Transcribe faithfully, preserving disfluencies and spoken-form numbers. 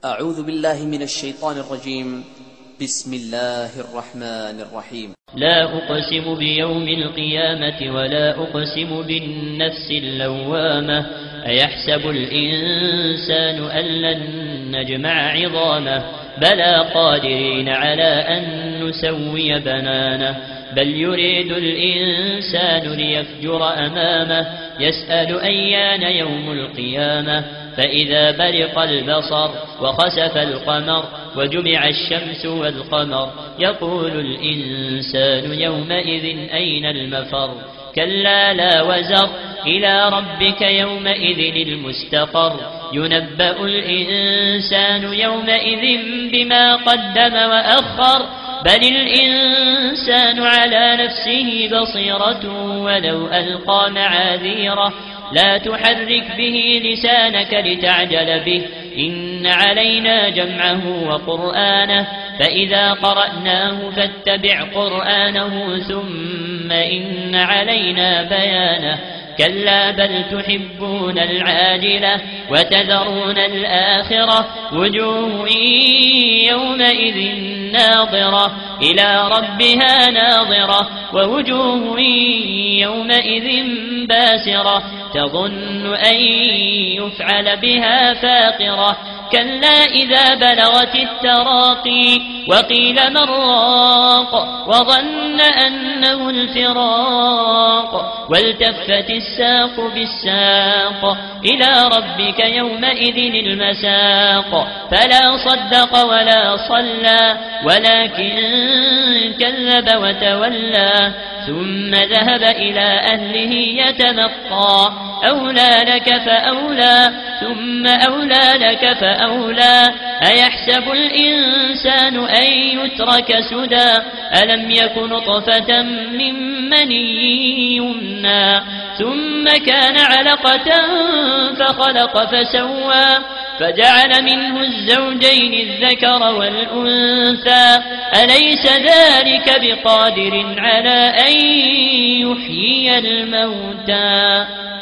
أعوذ بالله من الشيطان الرجيم. بسم الله الرحمن الرحيم. لا أقسم بيوم القيامة ولا أقسم بالنفس اللوامة. أيحسب الإنسان أن لن نجمع عظامه بلى قادرين على أن نسوي بنانه بل يريد الإنسان ليفجر أمامه يسأل أيان يوم القيامة فإذا برق البصر وخسف القمر وجمع الشمس والقمر يقول الإنسان يومئذ أين المفر كلا لا وزر إلى ربك يومئذ المستقر ينبأ الإنسان يومئذ بما قدم وأخر بل الإنسان على نفسه بصيرة ولو ألقى معاذيره لا تحرك به لسانك لتعجل به إن علينا جمعه وقرآنه فإذا قرأناه فاتبع قرآنه ثم إن علينا بيانه كلا بل تحبون العاجلة وتذرون الآخرة وجوه يومئذ ناظرة إلى ربها ناظرة ووجوه يومئذ باسرة تظن أن يفعل بها فاقرة كلا إذا بلغت التراقي وقيل من راق وظن أنه الفراق والتفت الساق بالساق إلى ربك يومئذ المساق فلا صدق ولا صلى ولكن كذب وتولى ثم ذهب إلى أهله يتمطى أولى لك فأولى ثم أولى لك فأولى أيحسب الإنسان أن يترك سدى ألم يكن نطفة من مني يمنى ثم كان علقة فخلق فسوى فجعل منه الزوجين الذكر والأنثى أليس ذلك بقادر على أن يحيي الموتى